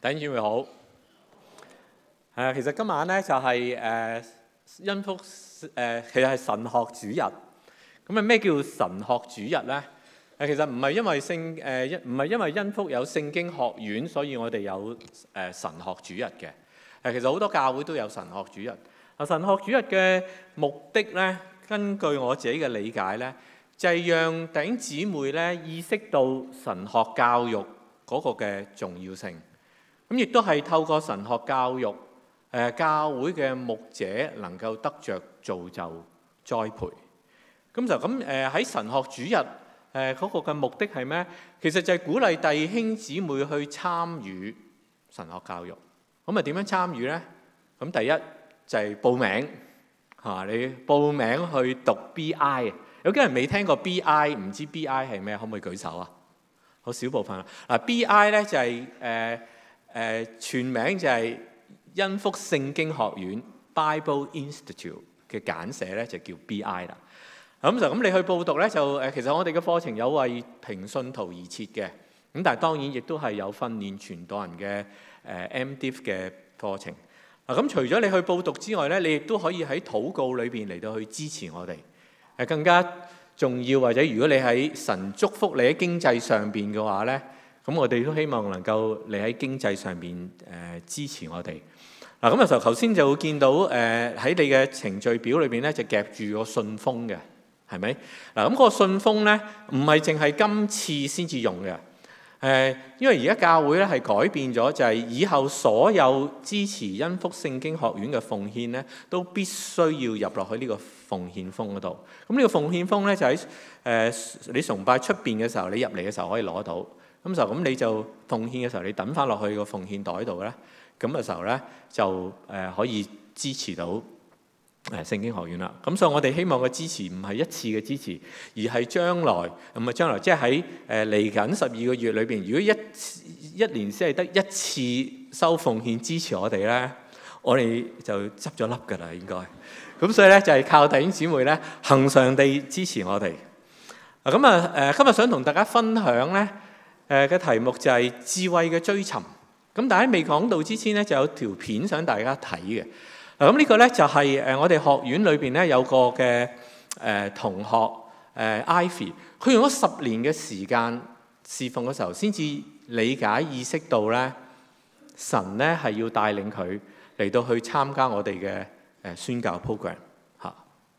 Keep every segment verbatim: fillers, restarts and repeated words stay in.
弟兄姊妹好。誒，其實今晚咧就係誒恩福誒，其實係神學主日。咁啊，咩叫神學主日咧？誒，其實唔係因為聖誒一唔係因為恩福有聖經學院，所以我哋有誒神學主日嘅。誒，其實好多教會都有神學主日。啊，神學主日嘅目的咧，根據我自己嘅理解咧，就係讓弟兄姊妹咧意識到神學教育嗰個嘅重要性。咁亦都係透過神學教育，誒教會嘅牧者能夠得着造就栽培。咁就咁誒喺神學主日誒嗰個嘅目的係咩？其實就係鼓勵弟兄姊妹去參與神學教育。咁啊點樣參與呢？咁第一就係報名嚇，你報名去讀 B I。有啲人未聽過 B I， 唔知 B I 係咩？可唔可以舉手啊？好少部分啦。嗱 B I 咧就係誒。誒、呃、全名就係恩福聖經學院 Bible Institute 嘅簡寫咧，就叫 B I 啦。咁就咁你去報讀咧，就誒其實我哋嘅課程有為平信徒而設嘅。咁但係當然亦都係有訓練傳道人嘅誒、呃、M Div 嘅課程。嗱咁除咗你去報讀之外咧，你亦都可以喺禱告裏邊嚟到去支持我哋。誒更加重要，或者如果你喺神祝福你喺經濟上邊嘅話咧。咁我哋都希望能夠你喺經濟上邊誒、呃、支持我哋。嗱咁啊，就頭先就會見到誒喺、呃、你嘅程序表裏邊咧，就夾住個信封嘅，係咪？嗱咁嗰個信封咧，唔係淨係今次先至用嘅。誒、呃，因為而家教會咧係改變咗，就係以後所有支持恩福聖經學院嘅奉獻咧，都必須要入落去呢個奉獻封嗰度。咁呢個奉獻封咧就喺誒、呃、你崇拜出邊嘅時候，你入嚟嘅時候可以攞到。咁就咁你就奉獻嘅時候，你等翻落去個奉獻袋度咧，咁嘅時候咧就誒可以支持到誒聖經學院啦。咁所以我哋希望嘅支持唔係一次嘅支持，而係將來唔係將來，即係喺誒嚟緊十二個月裏邊，如果一一年先係得一次收奉獻支持我哋咧，我哋就執咗笠㗎啦應該。咁所以咧就係靠弟兄姊妹咧恆常地支持我哋。啊咁啊誒，今日想同大家分享咧。誒嘅題目就係智慧嘅追尋。咁但係未講到之前咧，就有條片想大家睇嘅。嗱咁呢個咧就係誒我哋學院裏邊咧有個嘅誒同學誒 Ivy， 佢用咗十年嘅時間侍奉嘅時候，先至理解意識到咧神咧係要帶領佢嚟到去參加我哋嘅誒宣教 program 嚇。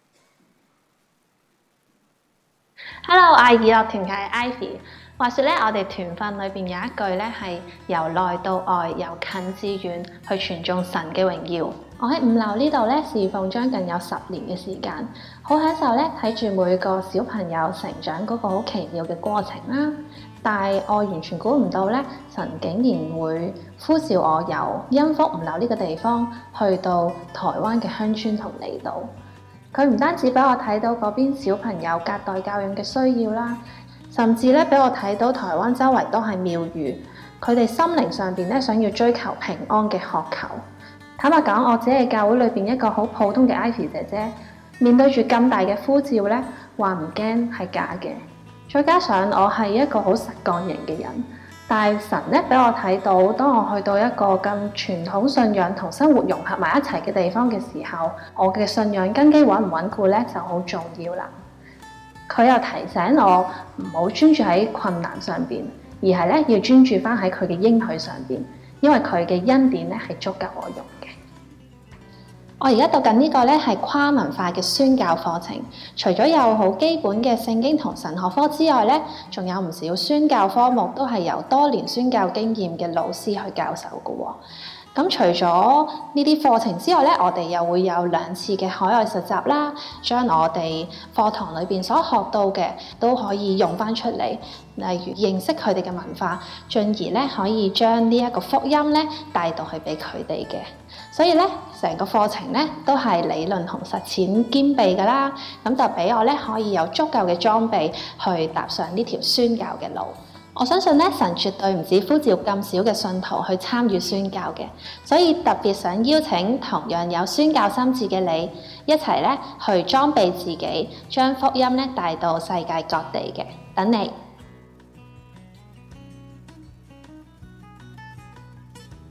Hello， 愛以樂團契 Ivy。話說咧，我哋團訓裏邊有一句咧係由內到外，由近至遠去傳頌神嘅榮耀。我喺五樓呢度咧侍奉將近有十年嘅時間，好享受咧睇住每個小朋友成長嗰個好奇妙嘅過程啦。但係我完全估唔到咧，神竟然會呼召我由恩福五樓呢個地方去到台灣嘅鄉村同離島。佢唔單止俾我睇到嗰邊小朋友隔代教養嘅需要啦。甚至咧，俾我睇到台灣周圍都係廟宇，佢哋心靈上邊咧想要追求平安嘅渴求。坦白講，我只係教會裏邊一個好普通嘅 Ivy 姐姐，面對住咁大嘅呼召咧，話唔驚係假嘅。再加上我係一個好實幹型嘅人，但係神咧俾我睇到，當我去到一個咁傳統信仰同生活融合埋一齊嘅地方嘅時候，我嘅信仰根基穩唔穩固咧就好重要啦。佢又提醒我唔好專注喺困難上邊，而係咧要專注翻喺佢嘅應許上邊，因為佢嘅恩典咧係足夠我用嘅。我而家讀緊呢個咧係跨文化嘅宣教課程，除咗有好基本嘅聖經同神學科之外咧，仲有唔少宣教科目都係由多年宣教經驗嘅老師去教授嘅喎。咁除咗呢啲課程之外咧，我哋又會有兩次嘅海外實習啦，將我哋課堂裏邊所學到嘅都可以用翻出嚟，例如認識佢哋嘅文化，進而咧可以將呢一個福音咧帶到去俾佢哋嘅。所以咧，成個課程咧都係理論同實踐兼備㗎啦，咁就俾我咧可以有足夠嘅裝備去踏上呢條宣教嘅路。我相信咧，神絕對唔止呼召咁少嘅信徒去參與宣教嘅，所以特別想邀請同樣有宣教心志嘅你，一齊咧去裝備自己，將福音咧帶到世界各地嘅，等你。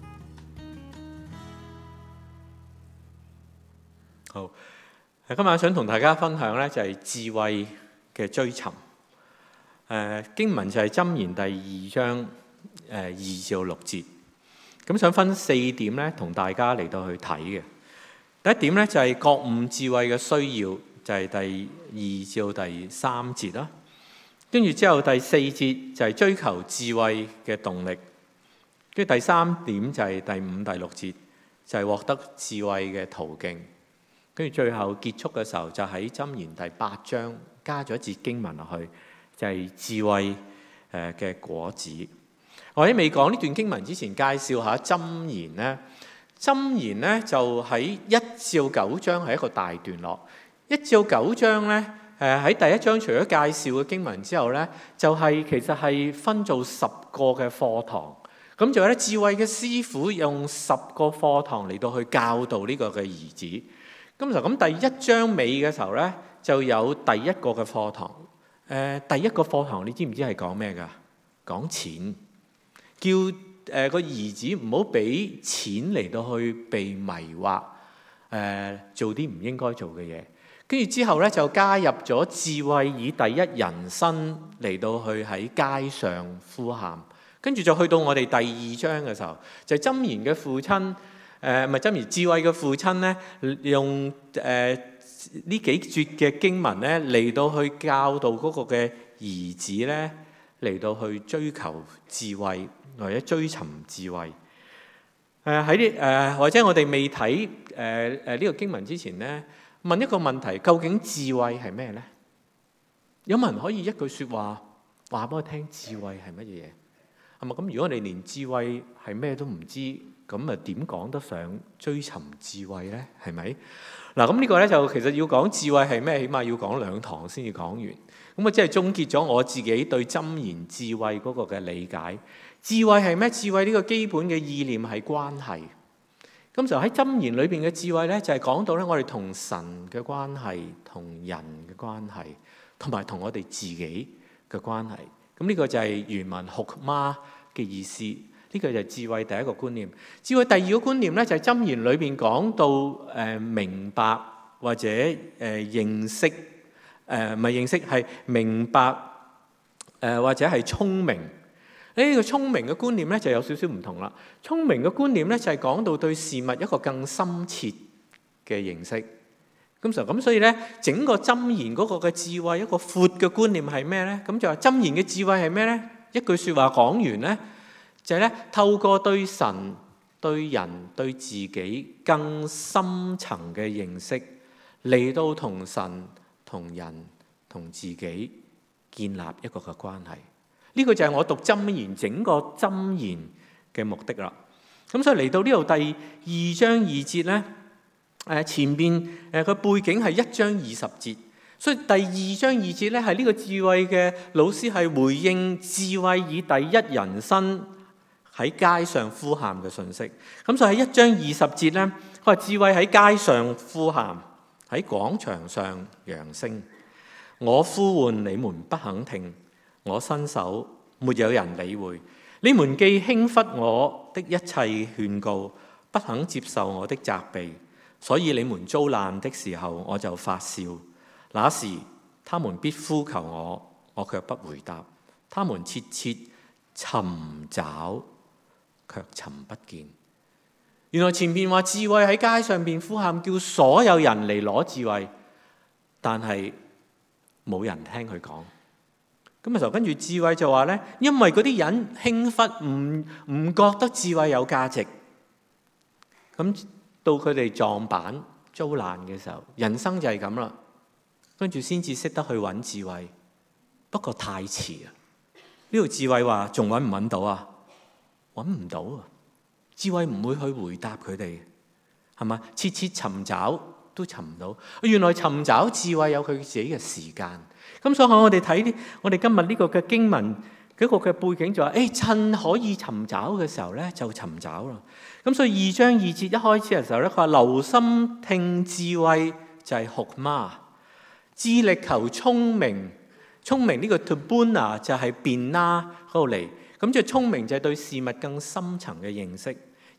好，今晚想同大家分享咧就係智慧嘅追尋。誒、呃、經文就係箴言第二章誒、呃、二至六節。咁想分四點咧，同大家嚟到去睇嘅。第一點咧就係、是、覺悟智慧嘅需要，就係、是、第二至到第三節啦。跟住之後第四節就係追求智慧嘅動力。跟住第三點就係第五、第六節，就係、是、獲得智慧嘅途徑。跟住最後結束嘅時候，就喺箴言第八章加咗一節經文落去，就係、是、智慧誒嘅果子。我喺未講呢段經文之前，介紹下箴言咧。箴言咧就喺一至九章係一個大段落。一至九章咧，誒喺第一章除咗介紹嘅經文之後咧，就係、是、其實係分做十個嘅課堂。咁仲有咧，智慧嘅師傅用十個課堂嚟到去教導呢個嘅兒子。咁就咁第一章尾嘅時候咧，就有第一個嘅課堂。誒、呃，第一個課堂你知唔知係講咩㗎？講錢，叫誒、呃、個兒子唔好俾錢嚟到去被迷惑，誒、呃、做啲唔應該做嘅嘢。跟住之後咧，就加入咗智慧以第一人身嚟到去喺街上呼喊。跟住就去到我哋第二章嘅時候，就係、是、箴言嘅父親。誒咪箴言智慧嘅父親咧，用誒呢、呃、幾節嘅經文咧嚟到去教導嗰個嘅兒子咧，嚟到去追求智慧或者追尋智慧。誒喺啲誒或者我哋未睇誒誒呢個經文之前咧，問一個問題：究竟智慧係咩咧？有冇人可以一句説話話俾我聽智慧係乜嘢嘢？係咪咁？如果你連智慧係咩都唔知，咁啊點講得上追尋智慧咧？係咪？嗱，咁呢個咧就其實要講智慧係咩，起碼要講兩堂先至講完。咁啊，即係終結咗我自己對箴言智慧嗰個嘅理解。智慧係咩？智慧呢個基本嘅意念係關係。咁就喺箴言裏邊嘅智慧咧，就係講到咧我哋同神嘅關係、同人嘅關係，同埋同我哋自己嘅關係。咁呢個就係原文學媽嘅意思，呢、這個就係智慧第一個觀念。智慧第二個觀念咧，就係箴言裏邊講到誒、呃、明白或者誒、呃、認識，誒唔係認識係明白，誒、呃、或者係聰明。呢、這個聰明嘅觀念咧就有少少唔同啦。聰明嘅觀念咧就係講到對事物一個更深切嘅認識。咁就咁，所以咧，整個箴言嗰個嘅智慧一個闊嘅觀念係咩咧？咁就話箴言嘅智慧係咩咧？一句説話講完咧，就係咧透過對神、對人、對自己更深層嘅認識，嚟到同神、同人、同自己建立一個嘅關係。呢個就係我讀箴言整個箴言嘅目的啦。咁所以嚟到呢度第二章二節咧。誒前邊誒個背景係一章二十節，所以第二章二節咧係呢個智慧嘅老師係回應智慧以第一人身喺街上呼喊嘅信息。咁就喺一章二十節咧，佢話智慧喺街上呼喊，喺廣場上揚聲。我呼喚你們不肯聽，我伸手沒有人理會。你們既輕忽我的一切勸告，不肯接受我的責備。所以你們遭難的時候，我就發笑。那時他們必呼求我，我卻不回答。他們切切尋找，卻尋不見。原來前面話智慧喺街上邊呼喊，叫所有人嚟攞智慧，但係冇人聽佢講。咁啊，就跟住智慧就話咧，因為嗰啲人輕忽，唔唔覺得智慧有價值。咁到佢哋撞板遭難嘅時候，人生就係咁啦。跟住先至識得去揾智慧，不過太遲啊！呢度智慧話仲揾唔揾到啊？揾唔到啊！智慧唔會去回答佢哋，係嘛？切切尋找都尋唔到。原來尋找智慧有佢自己嘅時間。咁所以我哋睇啲，我哋今日呢個嘅經文。一個嘅背景就話、是，誒趁可以尋找嘅時候咧，就尋找啦。咁所以二章二節一開始嘅時候咧，佢話留心聽智慧就係學媽，致力求聰明。聰明呢個 tubuna 就係變啦嗰度嚟。咁即係聰明就係對事物更深層嘅認識。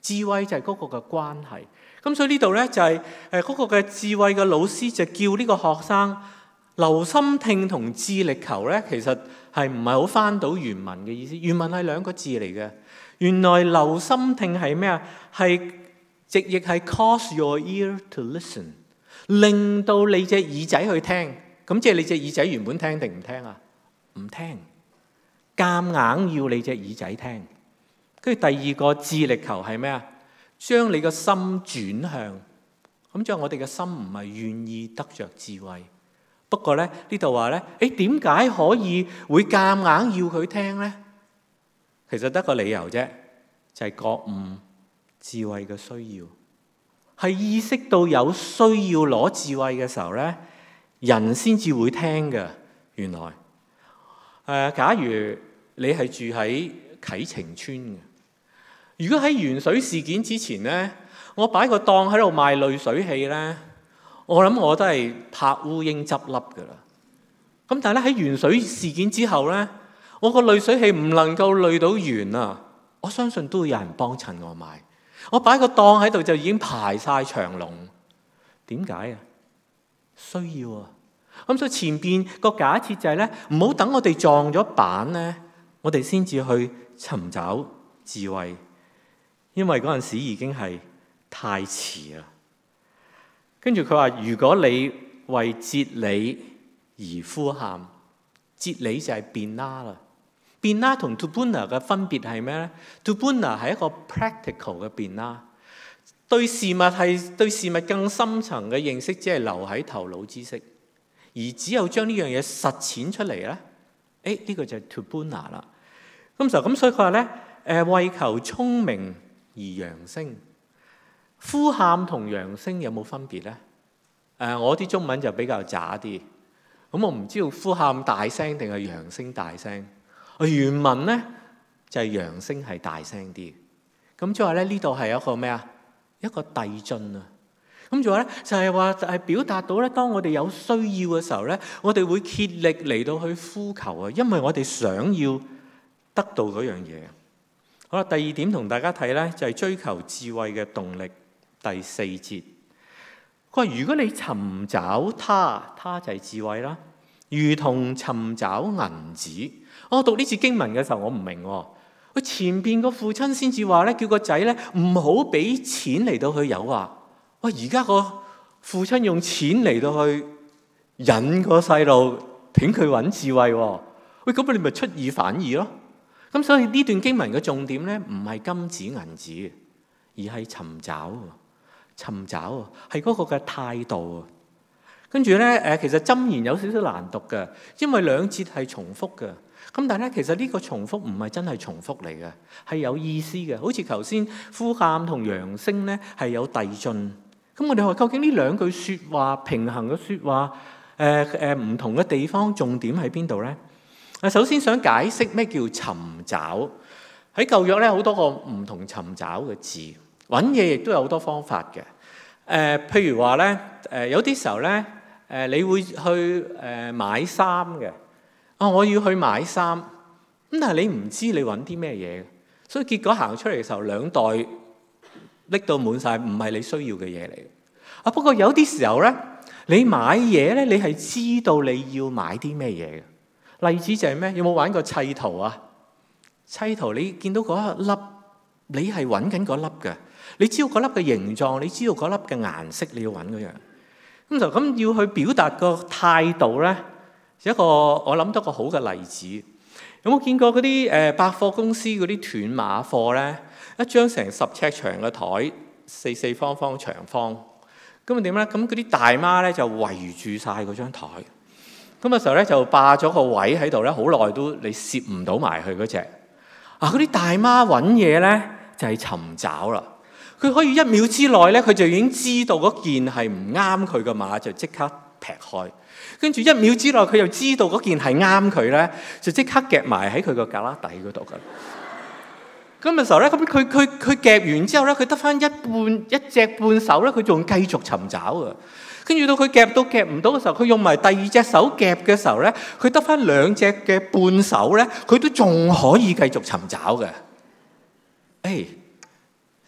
智慧就係嗰個嘅關係。咁所以呢度咧就係誒嗰個嘅智慧嘅老師就叫呢個學生留心聽同致力求咧，其實係唔係好翻到原文嘅意思？原文係兩個字嚟嘅。原來留心聽係咩啊？係直譯係 cause your ear to listen， 令到你隻耳仔去聽。咁即係你隻耳仔原本聽定唔聽啊？唔聽，夾硬要你隻耳仔聽。跟住第二個致力求係咩啊？將你個心轉向。咁即係我哋嘅心唔係願意得着智慧。不過咧呢度話咧，誒點解可以會夾硬要佢聽咧？其實得個理由啫，就係覺悟智慧嘅需要，係意識到有需要攞智慧嘅時候咧，人先至會聽嘅。原來誒、呃，假如你係住喺啟晴邨嘅，如果喺鉛水事件之前咧，我擺個檔喺度賣濾水器咧，我諗我都係拍烏蠅執笠噶啦。咁但係咧喺鉛水事件之後咧，我個濾水器唔能夠濾到鉛啊！我相信都會有人幫襯我買。我擺個檔喺度就已經排晒長龍。點解啊？需要啊！咁所以前邊個假設就係咧，唔好等我哋撞咗板咧，我哋先至去尋找智慧，因為嗰陣時已經係太遲啦。跟住佢話：如果你為哲理而呼喊，哲理就係變啦啦。變啦同 tubuna 嘅分別係咩咧 ？tubuna 係一個 practical 嘅變啦，對事物係對事物更深層嘅認識，只係留喺頭腦知識，而只有將呢樣嘢實踐出嚟咧，誒、哎、呢、這個就係 tubuna 啦。咁就咁，所以佢話咧，誒為求聰明而揚聲，呼喊同揚聲有冇分別咧？誒、呃，我啲中文就比較渣啲，咁我唔知道呼喊大聲定係揚聲大聲。原文咧就係揚聲係大聲啲，咁即係話咧呢度係一個咩啊？一個遞進啊！咁仲有咧就係話係表達到咧，當我哋有需要嘅時候咧，我哋會竭力嚟到去呼求啊，因為我哋想要得到嗰樣嘢。好啦，第二點同大家睇咧就係追求智慧嘅動力。第四節，佢話如果你尋找他，他就係智慧啦，如同尋找銀子。我讀呢次經文嘅時候，我唔明喎。佢前邊個父親先至話咧，叫個仔咧唔好俾錢嚟到去誘惑。喂，而家個父親用錢嚟到去引個細路，請佢揾智慧喎。喂，咁你咪出爾反爾咯。咁所以呢段經文嘅重點咧，唔係金子銀子，而係尋找，尋找係嗰個嘅態度啊。跟住咧，誒，其實箴言有少少難讀嘅，因為兩節係重複嘅。咁但係咧，其實呢個重複唔係真係重複嚟嘅，係有意思嘅。好似頭先呼喊同揚聲咧係有遞進。咁我哋話究竟呢兩句説話平衡嘅説話，誒誒唔同嘅地方重點喺邊度咧？啊，首先想解釋咩叫尋找。喺舊約咧好多個唔同尋找嘅字，揾嘢亦都有好多方法嘅。誒、呃，譬如話咧，誒、呃、有啲時候咧，誒、呃、你會去誒、呃、買衫嘅。哦，我要去買衫，咁但係你唔知你揾啲咩嘢，所以結果行出嚟嘅時候，兩袋拎到滿晒，唔係你需要嘅嘢嚟。啊，不過有啲時候咧，你買嘢咧，你係知道你要買啲咩嘢嘅。例子就係咩？有冇玩過砌圖啊？砌圖你見到嗰一粒，你係揾緊嗰粒嘅，你知道嗰粒嘅形狀，你知道嗰粒嘅顏色，你要揾嗰樣。咁就咁要去表達個態度咧。一個我諗到個好嘅例子，有冇見過嗰啲誒百貨公司嗰啲斷碼貨咧？一張成十尺長嘅台，四四方方長方，咁啊點咧？咁嗰啲大媽咧就圍住晒嗰張台，咁嘅時候咧就霸咗個位喺度咧，好耐都你攝唔到埋去嗰隻。啊！嗰啲大媽揾嘢咧就係尋找啦，佢可以一秒之內咧，佢就已經知道嗰件係唔啱佢嘅碼，就即刻劈開。跟住一秒之內，佢又知道嗰件係啱佢咧，就即刻夾埋喺佢個胳肋底嗰度噶。咁嘅時候咧，咁佢佢佢夾完之後咧，佢得翻一半一隻半手咧，佢仲繼續尋找啊。跟住到佢夾到夾唔到嘅時候，佢用埋第二隻手夾嘅時候咧，佢得翻兩隻嘅半手咧，佢都仲可以繼續尋找嘅。誒，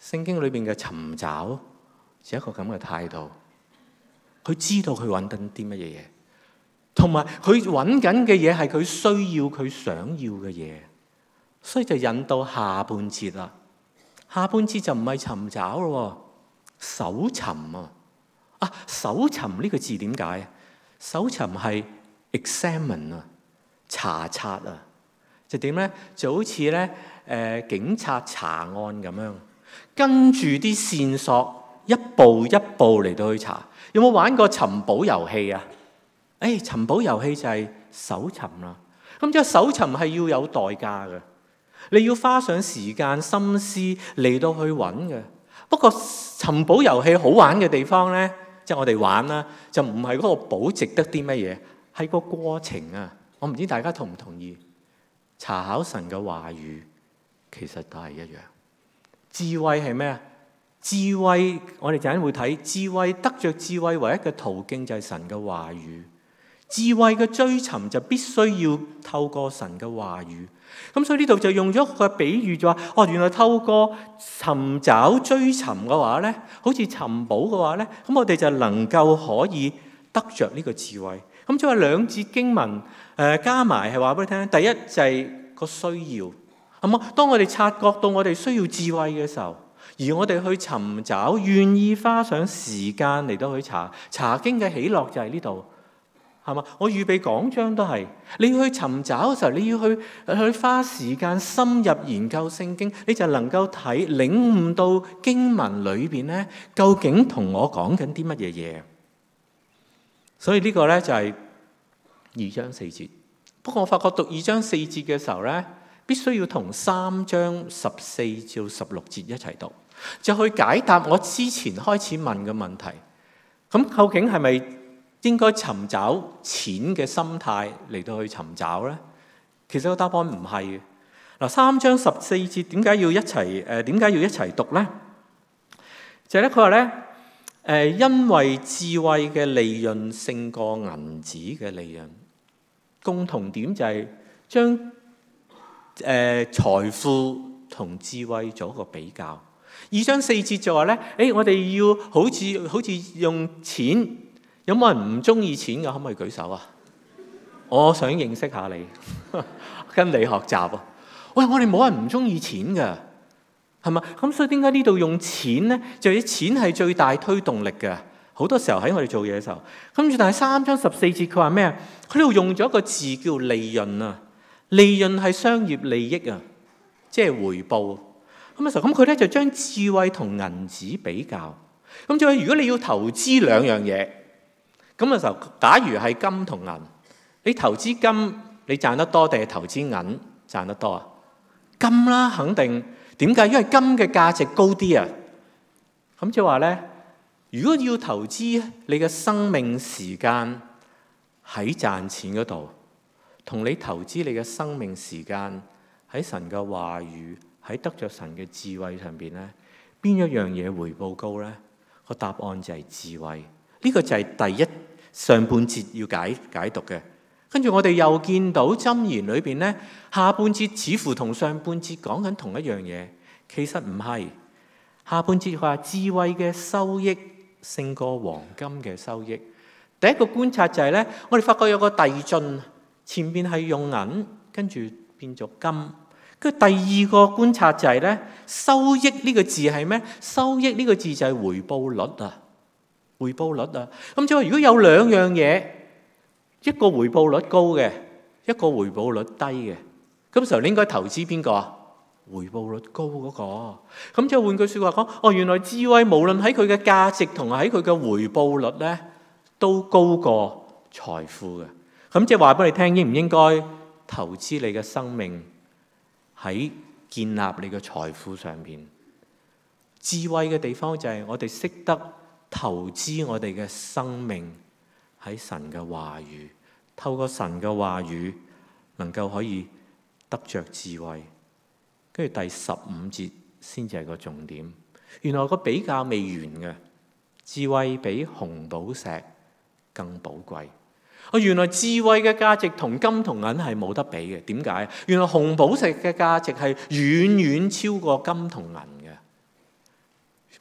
聖經裏邊嘅尋找就一個咁嘅態度。佢知道佢揾緊啲乜嘢嘢，同埋佢揾緊嘅嘢係佢需要、佢想要嘅嘢，所以就引到下半節啦。下半節就唔係尋找咯，搜尋啊！啊，搜尋呢個字點解？搜尋係 examine 啊，查察啊，就點咧？就好似咧誒警察查案咁樣，跟住啲線索一步一步嚟到去查。有冇玩過尋寶遊戲啊？誒、哎，尋寶遊戲就係搜尋啦。咁即係搜尋係要有代價嘅，你要花上時間心思嚟到去揾嘅。不過尋寶遊戲好玩嘅地方咧，即係我哋玩啦，就唔係嗰個寶值得啲乜嘢，係個過程啊！我唔知大家同唔同意？查考神嘅話語其實都係一樣。智慧係咩啊？智慧我哋陣間會睇，智慧得着智慧唯一嘅途徑就係神嘅話語。智慧嘅追尋就必須要透過神嘅話語。咁所以呢度就用咗個比喻，就話哦，原來透過尋找追尋嘅話咧，好似尋寶嘅話咧，咁我哋就能夠可以得着呢個智慧。咁即係話兩節經文誒、呃、加埋係話俾你聽，第一就係個需要，係嘛？當我哋察覺到我哋需要智慧嘅時候，而我哋去尋找，願意花上時間嚟到去查查經嘅喜樂就係呢度。係嘛？我預備講章都係，你要去尋找嘅時候，你要去去花時間深入研究聖經，你就能夠睇領悟到經文裏邊咧，究竟同我講緊啲乜嘢嘢。所以呢個咧就係二章四節。不過我發覺讀二章四節嘅時候咧，必須要同三章十四至十六節一齊讀，就去解答我之前開始問嘅問題。咁究竟係咪應該尋找錢嘅心態嚟到去尋找咧？其實個答案唔係嘅。嗱，三章十四節點解要一齊？誒點解要一齊讀咧？就係咧，佢話咧，誒因為智慧嘅利潤勝過銀子嘅利潤。共同點就係將誒財富同智慧做一個比較。二章四節就話咧，誒我哋要好似好似用錢。有冇人唔中意錢嘅？可唔可以舉手啊？我想認識下你，跟你學習啊！喂，我哋冇人唔中意錢嘅，係嘛？咁所以點解呢度用錢咧？就係錢係最大推動力嘅。好多時候喺我哋做嘢嘅時候，跟住但係三章十四節佢話咩啊？佢呢度用咗一個字叫利潤啊！利潤係商業利益啊，即係回報。咁啊時候咁佢咧就將智慧同銀紙比較。咁就係如果你要投資兩樣嘢。咁嘅時候，假如係金同銀，你投資金你賺得多定係投資銀賺得多啊？金啦，肯定。點解？因為金嘅價值高啲啊。咁即係話咧，如果要投資你嘅生命時間喺賺錢嗰度，同你投資你嘅生命時間喺神嘅話語、喺得着神嘅智慧上邊咧，邊一樣嘢回報高咧？個答案就係智慧。呢個就係第一上半節要解解讀嘅，跟住我哋又見到箴言裏邊咧，下半節似乎同上半節講緊同一樣嘢，其實唔係。下半節話智慧嘅收益勝過黃金嘅收益。第一個觀察就係咧，我哋發覺有個遞進，前邊係用銀，跟住變咗金。跟住第二個觀察就係咧，收益呢個字係咩？收益呢個字就係回報率啊。回報率啊，咁即係話如果有兩樣嘢，一個回報率高嘅，一個回報率低嘅，咁時候你應該投資邊個啊？回報率高嗰個。咁即係換句說話講，哦，原來智慧無論喺佢嘅價值同埋喺佢嘅回報率咧，都高過財富嘅。咁即係話俾你聽，應唔應該投資你嘅生命喺建立你嘅財富上邊？智慧嘅地方就係我哋識得投資我哋嘅生命喺神嘅話語，透過神嘅話語能夠可以得着智慧。跟住第十五節先至係個重點。原來個比較未完嘅，智慧比紅寶石更寶貴。哦，原來智慧嘅價值同金同銀係冇得比嘅。點解？原來紅寶石嘅價值係遠遠超過金同銀嘅。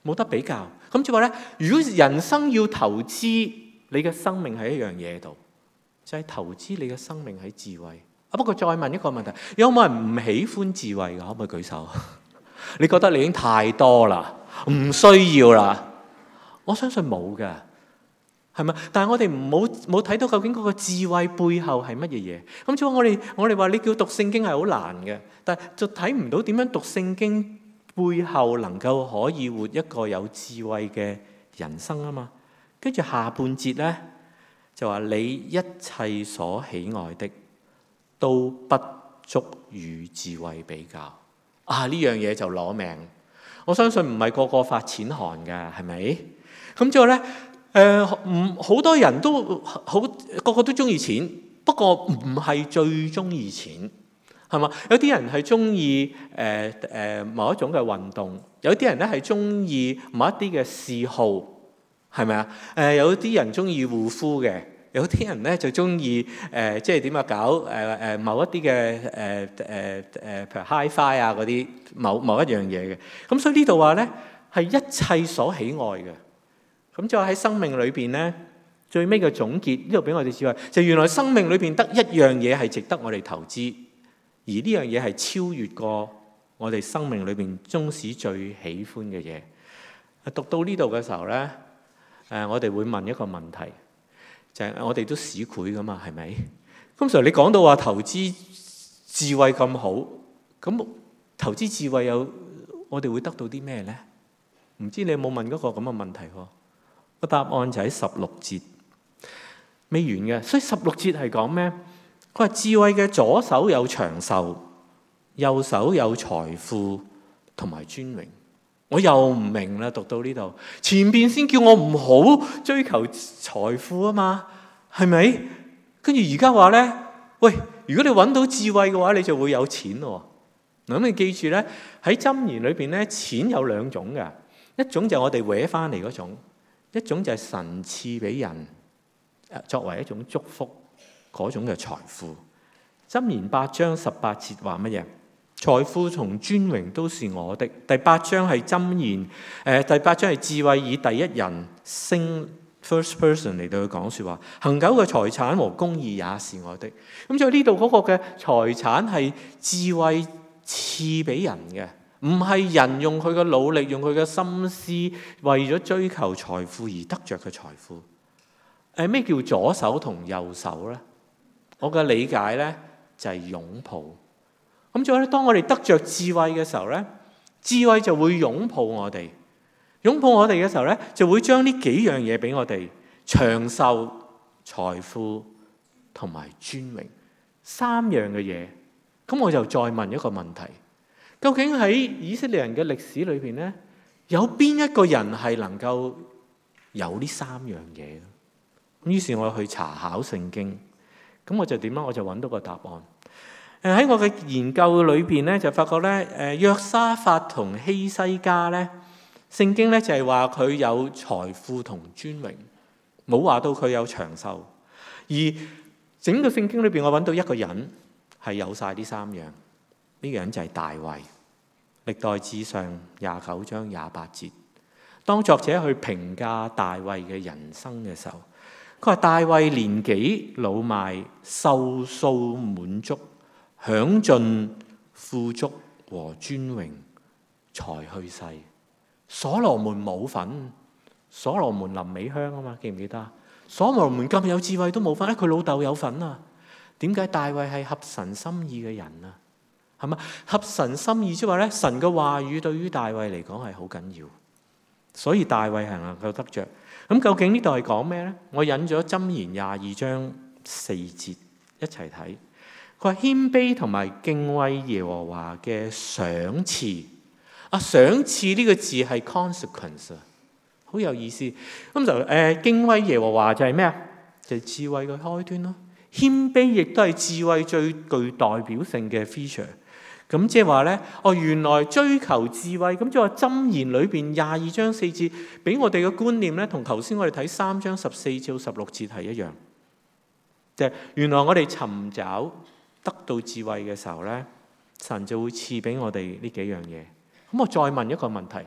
冇得比較。咁即係話咧，如果人生要投資你嘅生命喺一樣嘢度，就係、是、投資你嘅生命喺智慧。啊，不過再問一個問題，有冇人唔喜歡智慧㗎？可唔可以舉手？你覺得你已經太多啦，唔需要啦？我相信冇㗎，係咪？但係我哋冇冇睇到究竟嗰個智慧背後係乜嘢嘢？咁所以我哋我哋話你叫讀聖經係好難嘅，但係就睇唔到點樣讀聖經背後能夠可以活一個有智慧嘅人生啊嘛。跟住下半節咧就話你一切所喜愛的都不足與智慧比較。啊，呢樣嘢就攞命。我相信唔係個個發錢寒㗎，係咪？咁之後咧，誒、呃，唔好多人都好，個個都中意錢，不過唔係最中意錢，係嘛？有啲人係中意誒誒某一種嘅運動，有啲人咧係中意某一啲嘅嗜好，係咪啊？誒、呃，有啲人中意護膚嘅，有啲人咧就中意誒，即係點啊？搞誒誒、呃、某一啲嘅誒誒誒，譬如 Hi-Fi 啊嗰啲某某一樣嘢嘅。咁所以呢度話咧係一切所喜愛嘅。咁就喺生命裏邊咧，最尾嘅總結呢度俾我哋智慧，就原來生命裏邊得一樣嘢係值得我哋投資，而呢樣嘢係超越過我哋生命裏邊中史最喜歡嘅嘢。讀到呢度嘅時候咧，誒我哋會問一個問題，就係我哋都市儈噶嘛，係咪？咁時候你講到話投資智慧咁好，咁投資智慧有我哋會得到啲咩咧？唔知你有冇問嗰個咁嘅問題喎？個答案就喺十六節未完嘅，所以十六節係講咩？佢話智慧嘅左手有長壽，右手有財富同埋尊榮。我又唔明啦，讀到呢度前邊先叫我唔好追求財富啊嘛，係咪？跟住而家話咧，喂，如果你揾到智慧嘅話，你就會有錢咯。嗱，咁你記住咧，喺箴言裏邊咧，錢有兩種嘅，一種就係我哋搲翻嚟嗰種。一種就係神賜俾人，作為一種祝福嗰種嘅財富。箴言八章十八節話乜嘢？財富同尊榮都是我的。第八章係箴言，誒第八章係智慧以第一人稱 first person 嚟到去講説話。恆久嘅財產和公義也是我的。咁所以呢度嗰個嘅財產係智慧賜俾人嘅。唔係人用佢嘅努力，用佢嘅心思，為咗追求財富而得着嘅財富。誒，咩叫左手同右手咧？我嘅理解咧就係擁抱。咁所以咧，當我哋得着智慧嘅時候咧，智慧就會擁抱我哋。擁抱我哋嘅時候咧，就會將呢幾樣嘢俾我哋：長壽、財富同埋尊榮三樣嘅嘢。咁我就再問一個問題。究竟喺以色列人嘅歷史裏邊咧，有邊一個人係能夠有呢三樣嘢？咁於是我去查考聖經，咁我就點啊？我就揾到個答案。誒喺我嘅研究裏邊咧，就發覺咧，誒約沙法同希西家咧，聖經咧就係話佢有財富同尊榮，冇話到佢有長壽。而整個聖經裏邊，我揾到一個人係有晒呢三樣，呢個人就係大衛。歷代志上廿九章廿八節，當作者去評價大衛嘅人生嘅時候，佢話大衛年紀老邁，壽數滿足，享盡富足和尊榮，才去世。所羅門冇份，所羅門臨尾香啊嘛，記唔記得啊？所羅門咁有智慧都冇份，佢老豆有份啊。點解大衛係合神心意嘅人啊？係嘛？合神心意即係話咧，神嘅話語對於大衛嚟講係好緊要，所以大衛係能夠得着。咁究竟呢度係講咩咧？我引咗箴言廿二章四節一齊睇。佢話謙卑同埋敬畏耶和華嘅賞賜。啊，賞賜呢個字係 consequence 啊，好有意思。咁就誒、呃、敬畏耶和華就係咩啊？就係、是、智慧嘅開端咯。謙卑亦都係智慧最具代表性嘅 feature。咁即係話咧，哦，原來追求智慧，咁即係話箴言裏邊廿二章四節，俾我哋嘅觀念咧，同頭先我哋睇三章十四至十六節係一樣。就係、是、原來我哋尋找得到智慧嘅時候咧，神就會賜俾我哋呢幾樣嘢。咁我再問一個問題：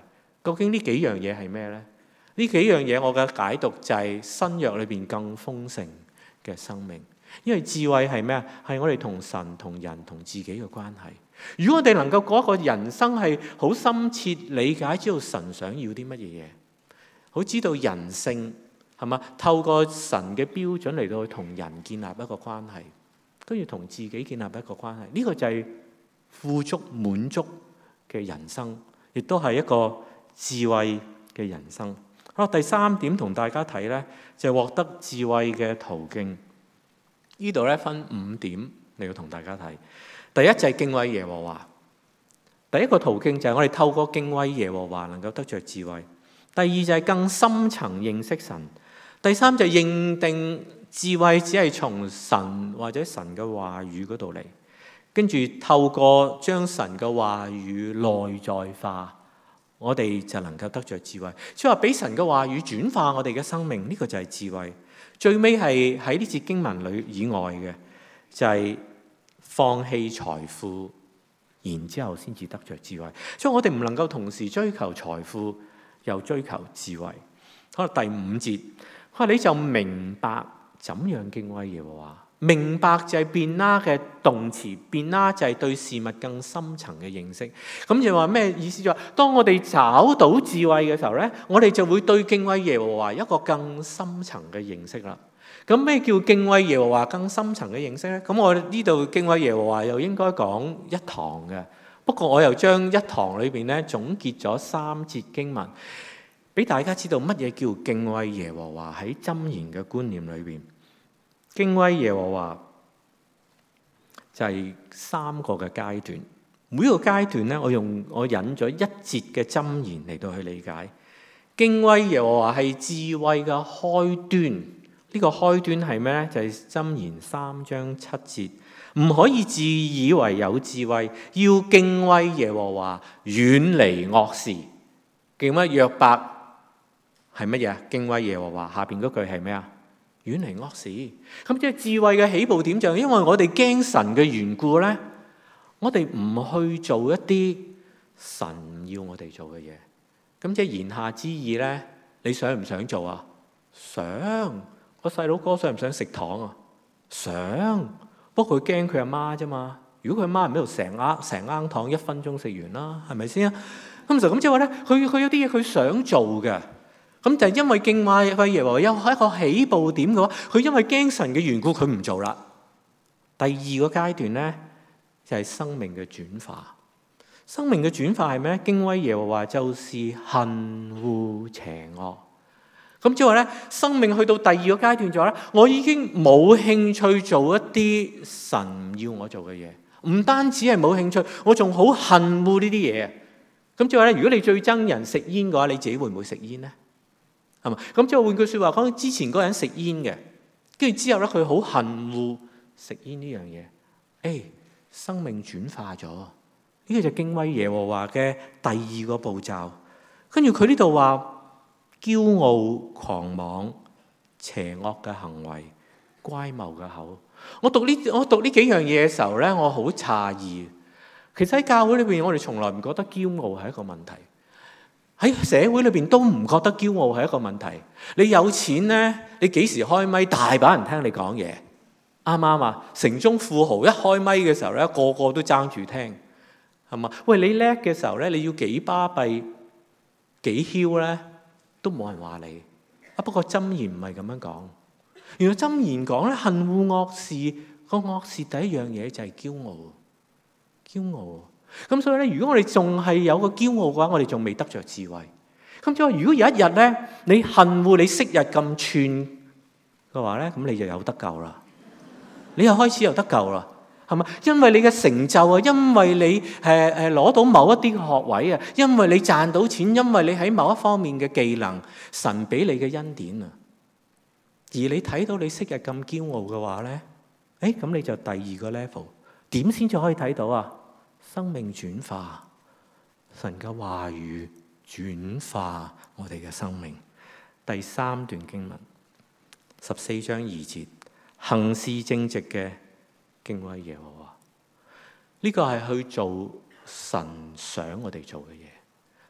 究竟呢幾樣嘢係咩呢？呢幾樣嘢我嘅解讀就係新約裏邊更豐盛嘅生命。因為智慧係咩啊？係我哋同神、同人、同自己嘅關係。如果我哋能夠過一個人生係好深切理解，知道神想要啲乜嘢嘢，好知道人性係嘛，透過神嘅標準嚟到去同人建立一個關係，跟住同自己建立一個關係，呢個就係富足滿足嘅人生，亦都係一個智慧嘅人生。好，第三點同大家睇呢，就係獲得智慧嘅途徑。呢度咧分五點嚟到同大家睇。第一就係敬畏耶和華。第一個途徑就係我哋透過敬畏耶和華能夠得着智慧。第二就係更深層認識神。第三就係認定智慧只係從神或者神嘅話語嗰度嚟，跟住透過將神嘅話語內在化，我哋就能夠得着智慧。即係話俾神嘅話語轉化我哋嘅生命，呢個就係智慧。最尾係喺呢節經文裏以外嘅，就係、是、放棄財富，然之後先至得着智慧。所以我哋唔能夠同時追求財富又追求智慧。好，第五節，佢話你就明白怎樣敬畏耶和華。明白就係變啦嘅動詞，變啦就係對事物更深層嘅認識。咁就話咩意思？就話當我哋找到智慧嘅時候咧，我哋就會對敬畏耶和華一個更深層嘅認識啦。咁咩叫敬畏耶和華更深層嘅認識咧？咁我呢度敬畏耶和華又應該講一堂嘅。不過我又將一堂裏邊咧總結咗三節經文，俾大家知道乜嘢叫敬畏耶和華喺箴言嘅觀念裏邊。敬畏耶和華就係三個嘅階段，每一個階段咧，我用我引咗一節嘅箴言嚟到去理解。敬畏耶和華係智慧嘅開端，呢、這個開端係咩咧？就係、是、箴言三章七節，唔可以自以為有智慧，要敬畏耶和華，遠離惡事。敬畏約伯係乜嘢？敬畏耶和華下邊嗰句係咩啊？遠離惡事。咁即係智慧嘅起步點，就係因為我哋驚神嘅緣故咧，我哋唔去做一啲神要我哋做嘅嘢。咁即係言下之意咧，你想唔想做啊？想。個細佬哥想唔想食糖啊？想。不過佢驚佢阿媽啫嘛。如果佢阿媽唔喺度，成罌成罌糖一分鐘食完啦，係咪先啊？咁就咁即係話咧，佢佢有啲嘢佢想做嘅。咁就係因為敬畏耶和華有一個起步點嘅話，佢因為驚神嘅緣故，佢唔做啦。第二個階段咧，就係生命嘅轉化。生命嘅轉化係咩？敬畏耶和華就是恨惡邪惡。咁即係話咧，生命去到第二個階段就話咧，我已經冇興趣做一啲神要我做嘅嘢。唔單止係冇興趣，我仲好恨惡呢啲嘢。咁即係話咧，如果你最憎人食煙嘅話，你自己會唔會食煙咧？係嘛？咁即係換句説話講，之前嗰個人食煙嘅，跟住之後咧，佢好恨惡食煙呢樣嘢。誒，生命轉化咗，呢個就敬畏耶和華嘅第二個步驟。跟住佢呢度話，驕傲、狂妄、邪惡嘅行為、乖謬嘅口。我讀呢我讀呢幾樣嘢嘅時候咧，我好詫異。其實喺教會裏邊，我哋從來唔覺得驕傲係一個問題。喺社會裏邊都唔覺得驕傲係一個問題。你有錢咧，你幾時開咪，大把人聽你講嘢，啱唔啱啊？城中富豪一開咪嘅時候咧，個個都爭住聽，係嘛？喂，你叻嘅時候咧，你要幾巴閉幾囂咧，都冇人話你。啊，不過箴言唔係咁樣講。原來箴言講咧，恨惡惡事，個惡事第一樣嘢就係驕傲，驕傲。咁所以咧，如果我哋仲係有個驕傲嘅話，我哋仲未得着智慧。咁即係話，如果有一日咧，你恨惡你昔日咁串嘅話咧，咁你就有得救啦。你又開始有得救啦，係咪？因為你嘅成就啊，因為你誒誒攞到某一啲學位啊，因為你賺到錢，因為你喺某一方面嘅技能，神俾你嘅恩典啊。而你睇到你昔日咁驕傲嘅話咧，誒咁你就第二個 level， 點先至可以睇到啊？生命轉化，神嘅話語轉化我哋嘅生命。第三段經文，十四章二節，行事正直嘅敬畏耶和華。呢個係去做神想我哋做嘅嘢，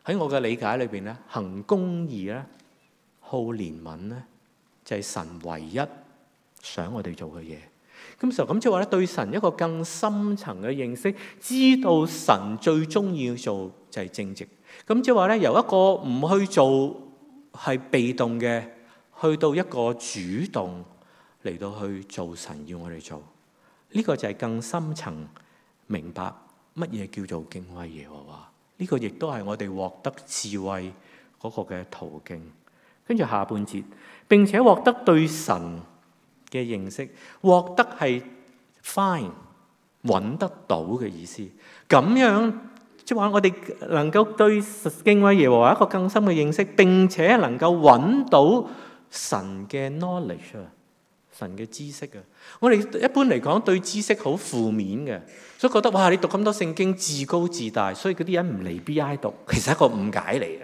喺我嘅理解裏邊咧，行公義咧、好憐憫咧，就係神唯一想我哋做嘅嘢。咁就咁即係話咧，對神一個更深層嘅認識，知道神最中意做就係正直。咁即係話咧，由一個唔去做係被動嘅，去到一個主動嚟到去做神要我哋做。呢個就係更深層明白乜嘢叫做敬畏耶和華。呢個亦都係我哋獲得智慧嗰個嘅途徑。跟住下半節，並且獲得對神嘅認識，獲得係 find 揾得到嘅意思。咁樣即係話我哋能夠對敬畏耶和華一個更深嘅認識，並且能夠揾到神嘅 knowledge 啊，神嘅知識啊。我哋一般嚟講對知識好負面嘅，所以覺得哇，你讀咁多聖經自高自大，所以嗰啲人唔嚟 B I 讀，其實係一個誤解嚟嘅。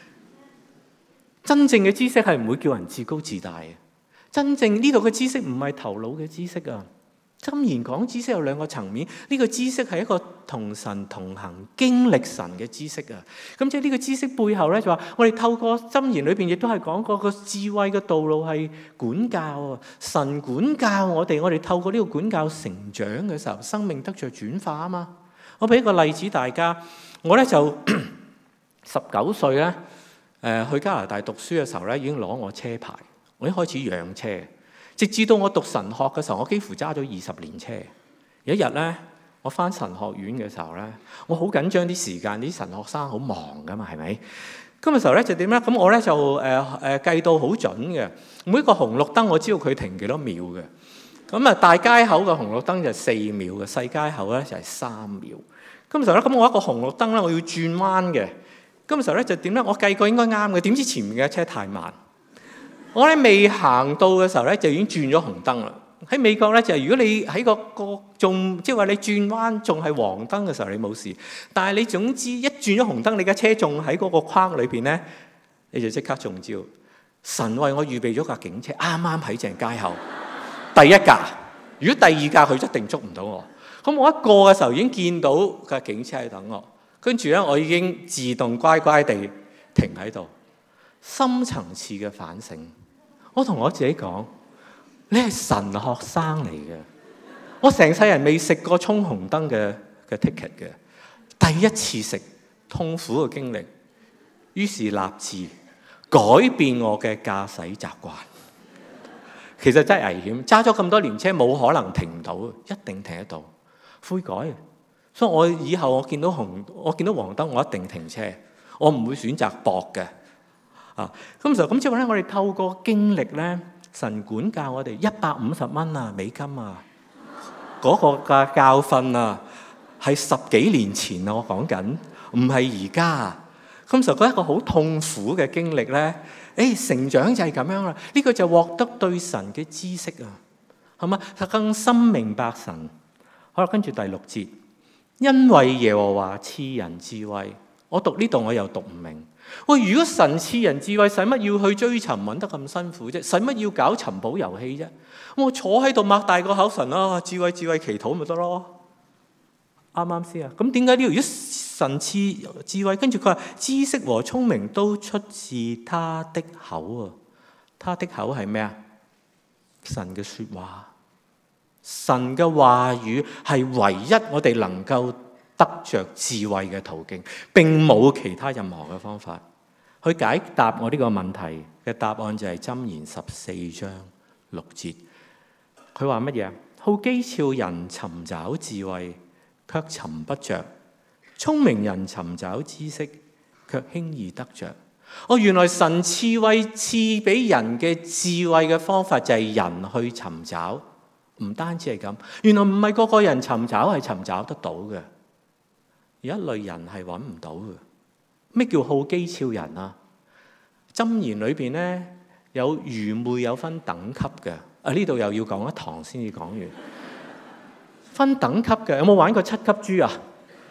真正嘅知識係唔會叫人自高自大嘅。真正呢度嘅知識唔係頭腦嘅知識啊！箴言講知識有兩個層面，呢個知識係一個同神同行、經歷神嘅知識啊！咁即係呢個知識背後咧，就話我哋透過箴言裏邊亦都係講過個智慧嘅道路係管教啊！神管教我哋，我哋透過呢個管教成長嘅時候，生命得着轉化啊嘛！我俾一個例子大家，我咧就十九歲咧，誒去加拿大讀書嘅時候咧，已經攞我車牌。我已經開始養車，直至到我讀神學嘅時候，我幾乎揸咗二十年車。有一日咧，我返神學院嘅時候咧，我好緊張啲時間，啲神學生好忙噶嘛，係咪？咁嘅時候咧就點咧？咁我咧就誒誒計到好準嘅，每一個紅綠燈我知道佢停幾多秒嘅。咁啊，大街口嘅紅綠燈就係四秒嘅，細街口咧就係三秒。咁嘅時候咧，咁我一個紅綠燈咧，我要轉彎嘅。咁嘅時候咧就點咧？我計過應該啱嘅，點知前面嘅車太慢。我咧未行到嘅時候咧，就已經轉咗紅燈啦。喺美國咧，就係如果你喺個個仲即係話你轉彎仲係黃燈嘅時候，你冇事。但係你總之一轉咗紅燈，你架車仲喺嗰個框裏邊咧，你就即刻中招。神為我預備咗架警車，啱啱喺正街口第一架。如果第二架佢一定捉唔到我。咁我一過嘅時候已經見到架警車喺等我，跟住咧我已經自動乖乖地停喺度。深層次嘅反省。我同我自己講，你係神學生嚟嘅，我成世人未食過衝紅燈嘅嘅 ticket 嘅，第一次食，痛苦嘅經歷，於是立志改變我嘅駕駛習慣。其實真係危險，揸咗咁多年車冇可能停唔到，一定停得到。悔改，所以我以後我見到紅，我見到黃燈，我一定停車，我唔會選擇駁嘅。啊，咁就咁即係話咧，我哋透過經歷咧，神管教我哋一百五十蚊啊美金啊，嗰、那個嘅教訓啊，係十幾年前啊，我講緊，唔係而家。咁就覺得一個好痛苦嘅經歷咧，誒，成長就係咁樣啦。呢、這個就獲得對神嘅知識啊，係嘛？更深明白神。好啦，跟住第六節，因為耶和華賜人智慧，我讀呢度我又讀唔明。喂，如果神賜人智慧，使乜要去追尋揾得咁辛苦啫？使乜要搞尋寶遊戲啫？我坐喺度擘大個口，神啊，智慧智慧祈禱咪得咯？啱啱先啊？咁點解呢？如果神賜智慧，跟住佢話知識和聰明都出自他的口啊！他的口係咩啊？神嘅說話，神嘅話語係唯一我哋能夠得着智慧嘅途徑，並冇其他任何嘅方法去解答我呢個問題嘅答案就係箴言十四章六節。佢話乜嘢？好譏誚人尋找智慧，卻尋不着；聰明人尋找知識，卻輕易得着。哦，原來神賜慧賜俾人嘅智慧嘅方法就係人去尋找，唔單止係咁。原來唔係個個人尋找係尋找得到嘅。有一類人係揾唔到嘅。咩叫好譏誚人啊？箴言裏邊咧有愚昧有分等級嘅。啊，呢度又要講一堂先至講完。分等級嘅，有冇玩過七級豬啊？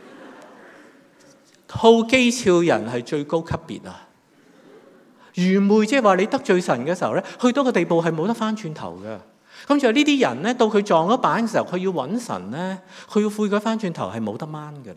好譏誚人係最高級別啊！愚昧即係話你得罪神嘅時候咧，去到個地步係冇得翻轉頭嘅。咁就呢啲人咧，到佢撞咗板嘅時候，佢要揾神咧，佢要悔改翻轉頭係冇得掹噶啦。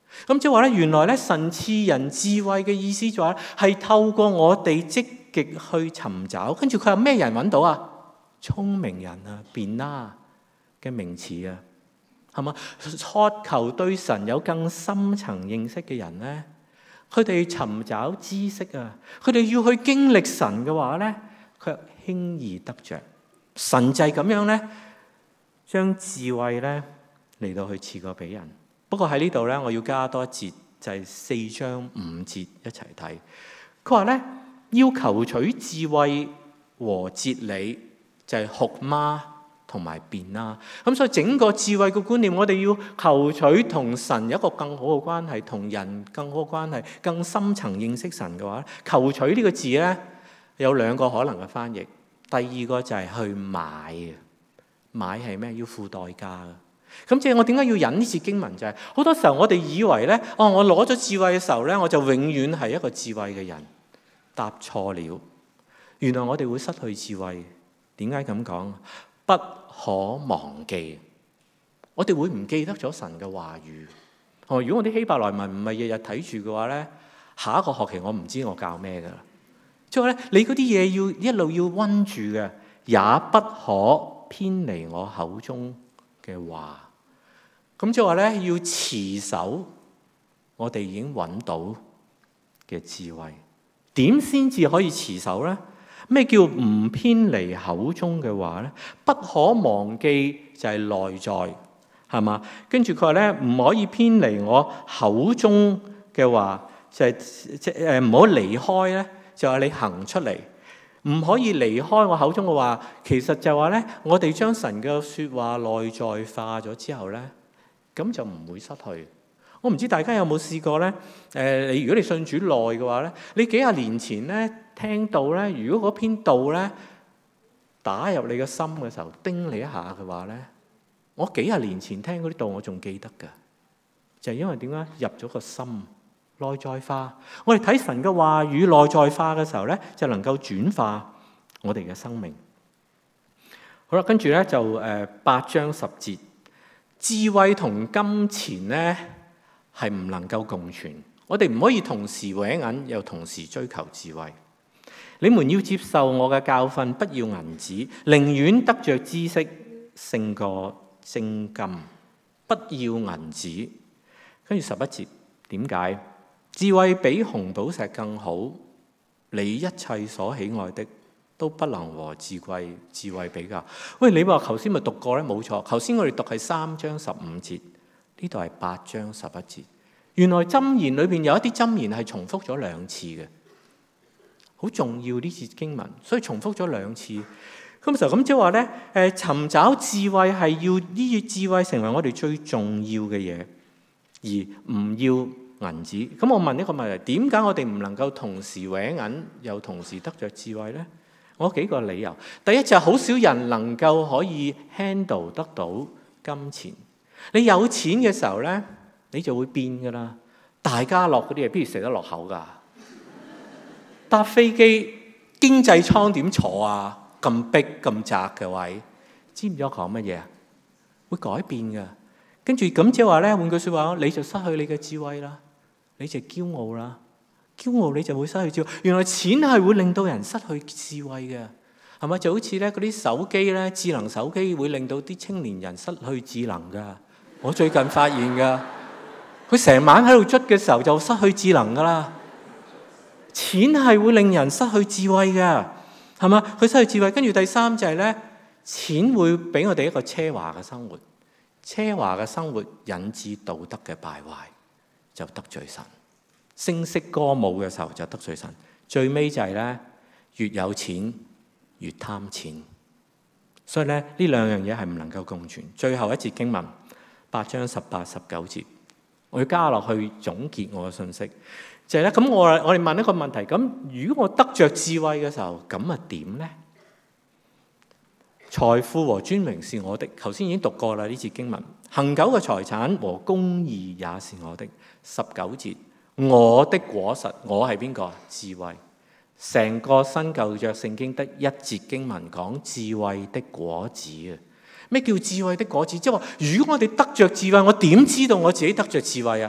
咁即係話咧，原來咧神賜人智慧嘅意思就係係透過我哋積極去尋找。跟住佢話咩人揾到啊？聰明人啊，便拉嘅名詞啊，係嘛？渴求對神有更深層認識嘅人咧，佢哋尋找知識啊，佢哋要去經歷神嘅話咧，卻輕易得着。神就係咁樣咧，將智慧咧嚟到去賜過俾人。不過喺呢度咧，我要加多一節，就係四章五節一齊睇。佢話咧，要求取智慧和哲理，就係學嗎同埋辨啦。咁所以整個智慧嘅觀念，我哋要求取同神有一個更好嘅關係，同人更好嘅關係，更深層認識神嘅話，求取呢個字咧有兩個可能嘅翻譯。第二個就係去買嘅，買係咩？要付代價嘅。咁即係我點解要引呢次經文？就係好多時候我哋以為咧，哦，我攞咗智慧嘅時候咧，我就永遠係一個智慧嘅人。答錯了，原來我哋會失去智慧。點解咁講？不可忘記，我哋會唔記得咗神嘅話語。哦，如果我啲希伯來文唔係日日睇住嘅話咧，下一個學期我唔知我教咩噶啦。即係咧，你嗰啲嘢要一路要溫住嘅，也不可偏離我口中嘅話。咁即係話咧，要持守我哋已經揾到嘅智慧。點先至可以持守咧？咩叫唔偏離口中嘅話咧？不可忘記就係內在，係嘛？跟住佢話咧，唔可以偏離我口中嘅話，就係即係誒唔好離開咧。就係你行出嚟，唔可以離開我口中嘅話。其實就話咧，我哋將神嘅説話內在化咗之後咧，咁就唔會失去。我唔知大家有冇試過咧？誒、呃，你如果你信主耐嘅話咧，你幾廿年前咧聽到咧，如果嗰篇道咧打入你嘅心嘅時候，叮你一下嘅話咧，我幾廿年前聽嗰啲道我仲記得㗎，就係、是、因為點解入咗個心。內在化，我哋睇神嘅話語內在化嘅時候咧，就能夠轉化我哋嘅生命。好啦，跟住咧就誒八章十節，智慧同金錢咧係唔能夠共存，我哋唔可以同時搲銀又同時追求智慧。你們要接受我嘅教訓，不要銀子，寧願得着知識勝過精金，不要銀子。跟住十一節，點解？智慧比紅寶石更好，你一切所喜愛的都不能和智慧智慧比較。喂，你話頭先咪讀過咧？冇錯，頭先我哋讀係三章十五節，呢度係八章十一節。原來箴言裏邊有一啲箴言係重複咗兩次嘅，好重要呢節經文，所以重複咗兩次。咁就咁即係話咧，誒，尋找智慧係要呢啲智慧成為我哋最重要嘅嘢，而唔要銀子。咁我問一個問題，點解我哋唔能夠同時搲銀又同時得着智慧呢？我有幾個理由。第一就係好少人能夠可以 handle 得到金錢。你有錢嘅時候呢，你就會變噶啦。大家樂嗰啲嘢邊度食得落口噶？搭飛機經濟艙點坐啊？咁逼咁窄嘅位，知唔知我講乜嘢啊？會改變噶。跟住咁即係話咧，換句説話，你就失去你嘅智慧啦。你就驕傲啦，驕傲你就會失去智慧。原來錢係會令到人失去智慧嘅，係咪？就好似咧嗰啲手機咧，智能手機會令到啲青年人失去智能噶。我最近發現噶，佢成晚喺度捽嘅時候就失去智能噶啦。錢係會令人失去智慧嘅，係嘛？佢失去智慧。跟住第三就係咧，錢會俾我哋一個奢華嘅生活，奢華嘅生活引致道德嘅敗壞。就得罪神，聲色歌舞嘅時候就得罪神，最尾就係咧，越有錢越貪錢，所以咧呢兩樣嘢係唔能夠共存。最後一節經文八章十八十九節，我要加落去總結我嘅信息，就係咧咁我我哋問一個問題，咁如果我得着智慧嘅時候，咁啊點咧？財富和尊榮是我的，頭先已經讀過啦呢節經文。恒久嘅財產和公義也是我的。十九節，我的果實，我係邊個？智慧。成個新舊約聖經得一節經文講智慧的果子啊！咩叫智慧的果子？即係話，如果我哋得着智慧，我點知道我自己得着智慧啊？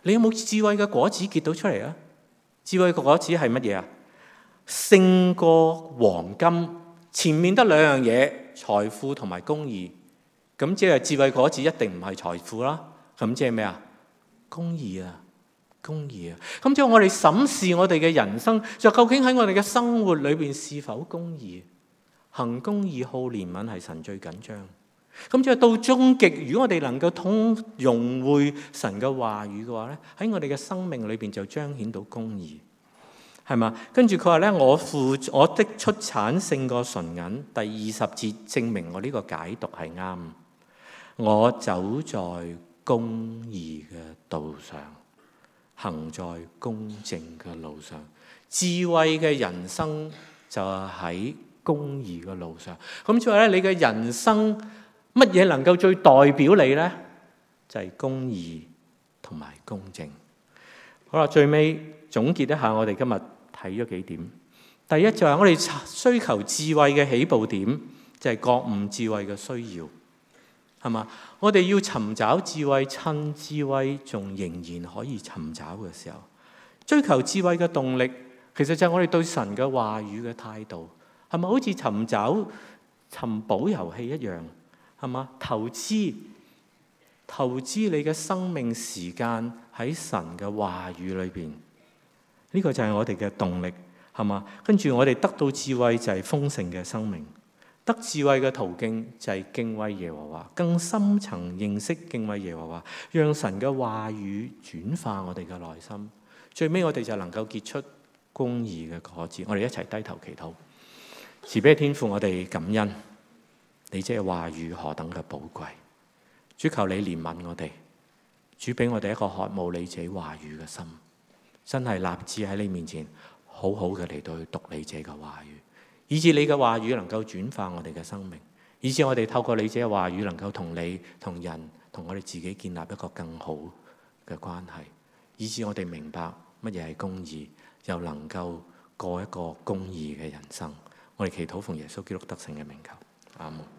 你有冇智慧嘅果子結到出嚟啊？智慧嘅果子係乜嘢啊？勝過黃金，前面得兩樣嘢，財富同埋公義。咁即係智慧果子一定唔係財富啦。咁即係咩啊？公義啊，公義啊。咁即係我哋審視我哋嘅人生，就究竟喺我哋嘅生活裏邊是否公義？行公義、好憐憫係神最緊張。咁即係到終極，如果我哋能夠通融會神嘅話語嘅話咧，喺我哋嘅生命裏邊就彰顯到公義，係嘛？跟住佢話咧，我付我的出產勝過純銀。第二十節證明我呢個解讀係啱。我走在公義嘅道上，行在公正嘅路上。智慧嘅人生就係喺公義嘅路上。咁即係咧，你嘅人生乜嘢能夠最代表你呢？就係、是、公義同埋公正。好啦，最尾總結一下，我哋今日睇咗幾點。第一就係我哋追求智慧嘅起步點，就係、是、覺悟智慧嘅需要，係嘛？我哋要尋找智慧，趁智慧仲仍然可以尋找嘅時候，追求智慧嘅動力，其實就係我哋對神嘅話語嘅態度，係咪好似尋找尋寶遊戲一樣？係嘛？投資投資你嘅生命時間喺神嘅話語裏邊，呢個就係我哋嘅動力，係嘛？跟住我哋得到智慧就係豐盛嘅生命，得智慧嘅途徑就係敬畏耶和華，更深層認識敬畏耶和華，讓神嘅話語轉化我哋嘅內心，最尾我哋就能夠結出公義嘅果子。我哋一齊低頭祈禱。慈悲天父，我哋感恩你這話語何等嘅寶貴，主求你憐憫我哋，主俾我哋一個渴慕你這話語嘅心，真係立志喺你面前好好嘅嚟到去讀你這個話語，以致你嘅話語能夠轉化我哋嘅生命，以致我哋透過你這個話語能夠同你、同人、同我哋自己建立一個更好嘅關係，以致我哋明白乜嘢係公義，又能夠過一個公義嘅人生。我哋祈禱奉耶穌基督得勝嘅名求，阿門。